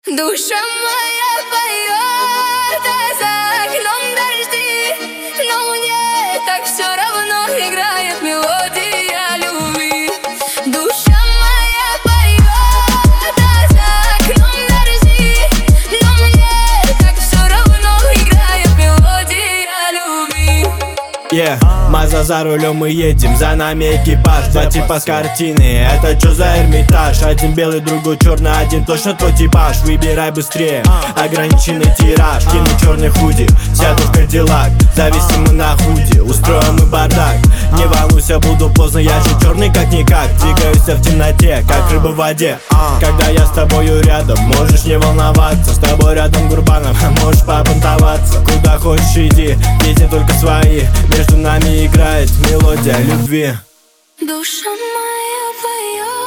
Душа моя поет, а за окном дожди, но мне так все равно играет мелодия любви. Душа моя поет, а за окном дожди, но мне так все равно играет мелодия любви. Маза за рулем, мы едем, за нами экипаж. Два типа с картины, это чё за Эрмитаж? Один белый, другой черный, один точно твой типаж. Выбирай быстрее, ограниченный тираж. Кину черный худи, сяду в Кадиллак. Зависим мы на худи, устроим мы бардак. Не волнуйся, буду поздно, я же черный как-никак. Двигаюсь в темноте, как рыба в воде. Когда я с тобою рядом, можешь не волноваться. С тобой рядом Гурбанов, можешь побунтоваться. Куда хочешь иди, песни только свои. Между нами играет мелодия любви. Душа моя поет.